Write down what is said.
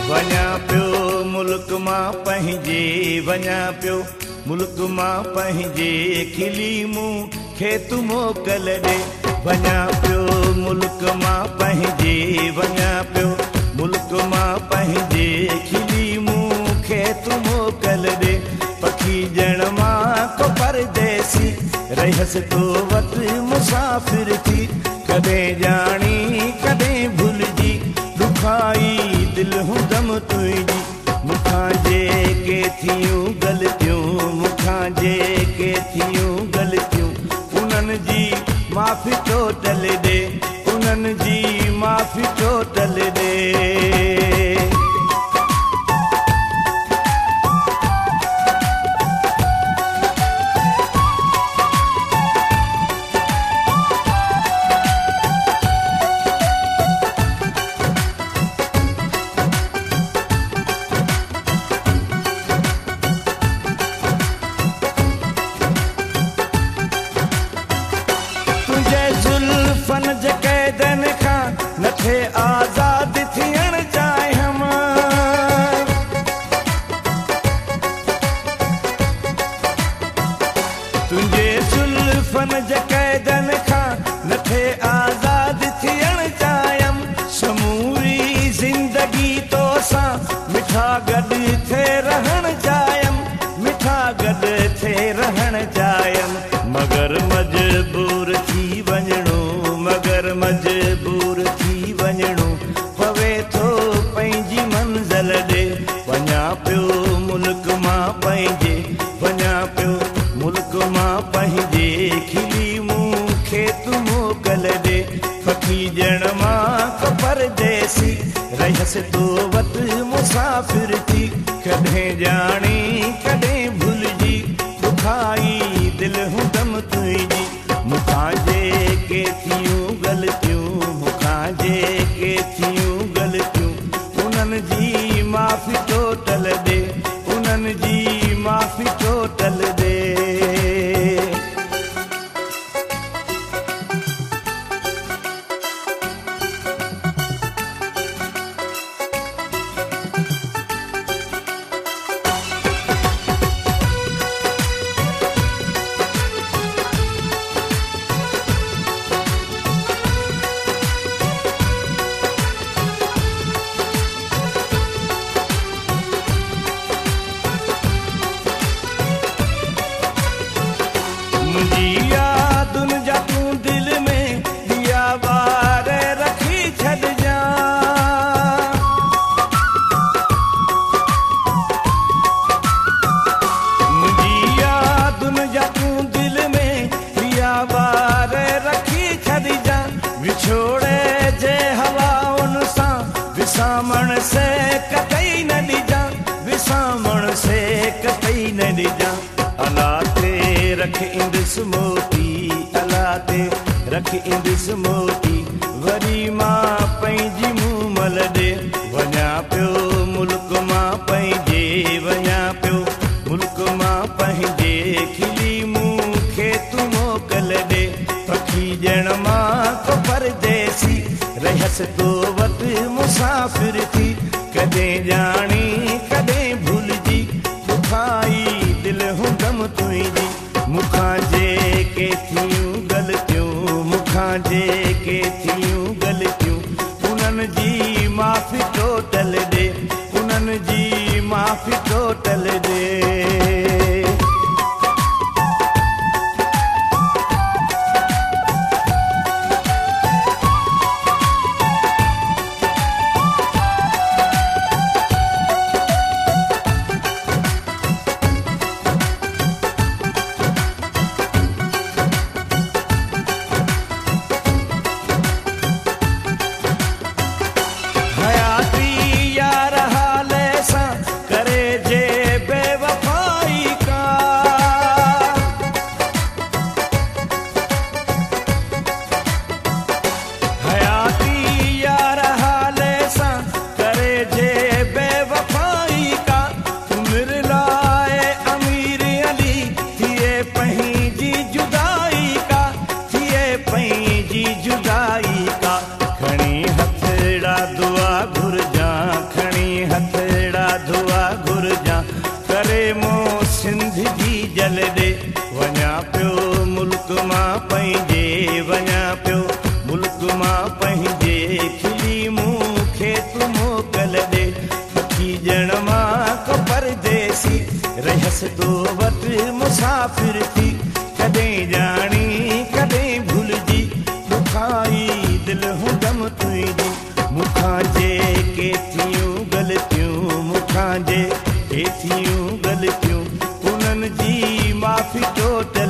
वञा पियो मुल्क मां पंहिंजे, वञा पियो मुल्क मां पंहिंजे, खिली मूंखे तूं मोकल ॾे। वञा पियो मुल्क मां पंहिंजे, वञा पियो मुल्क मां पंहिंजे, खिली मूंखे तूं मोकल ॾे। पखी ॼण मां को परदेसी, रहसि तो वटि मुसाफ़िर थी। कॾहिं ॼाणी कॾहिं भुलिजी, दुखाई दिलि हूंदमि तुंहिंजी। मूंखां जेके थियूं ग़लतियूं, मूंखां जेके थियूं ग़लतियूं, उन्हनि जी माफ़ी टोटल ॾे, उन्हनि जी माफ़ी टोटल ॾे। जुल्फन जे कैदनि खां नथे आज़ाद थियण चाहियम। तुंहिंजे जुल्फन जे कैदनि खां नथे आज़ाद थियण चाहियम। समूरी ज़िंदगी तो सां मिठा गॾु थे रहण चाहियम, मिठा गॾु थे रहण चाहियम। मगर मजबूर थी वञणो, मगर मजबूर थी वञणो पवे थो पंहिंजी मंज़िल ॾे। वञा पियो मुल्क मां पंहिंजे, वञा पियो मुल्क मां पंहिंजे, खिली मूंखे तूं मोकल ॾे। पखी ॼण मां को परदेसी, रहसि तो वटि मुसाफ़िर थी। कॾहिं ॼाणी कॾहिं भुलिजी, दुखाई दिलि हूंदमि तुंहिंजी। मूंखां जेके थियूं ग़लतियूं, मूंखां जेके थियूं ग़लतियूं, उन्हनि जी माफ़ी टोटल ॾे, उन्हनि जी माफ़ी टोटल ॾे। मुंहिंजी यादुनि जा तूं दिलि में दिया बार रखी छॾिजां। मुंहिंजी यादुनि जा तूं दिलि में दिया बार रखी छॾिजां। विछोड़े जे हवाउनि सां विसामण से कतई न ॾिजां, विसामण से कतई न ॾिजां। अला ते रख इंदुसि मोती, अला ते रख इंदुसि मोती, वरी मां पंहिंजी मुंहुं मल ॾे। वञा पियो मुल्क मां पंहिंजे, वञा पियो मुल्क मां पंहिंजे, खिली मूंखे तूं मोकल ॾे। पखी ॼण मां को परदेसी, रहसि तो वटि मुसाफ़िर थी। कॾहिं ॼाणी कॾहिं भुलिजी, दुखाई दिलि हूंदमि तुंहिंजी। मूंखां जेके थियूं ग़लतियूं, मूंखां जेके थियूं ग़लतियूं, उन्हनि जी माफ़ी टोटल ॾे, उन्हनि जी माफ़ी टोटल ॾे। हयाती यार हाले सां करे जे संदसि तो वटि मुसाफ़िर थी कॾहिं ॼाणी कॾहिं भुलिजी मूंखां ई दिलि हूं गम तुंहिंजी मूंखां जेके थियूं ग़लतियूं मूंखां जेके थियूं ग़लतियूं उन्हनि जी माफ़ी टोटल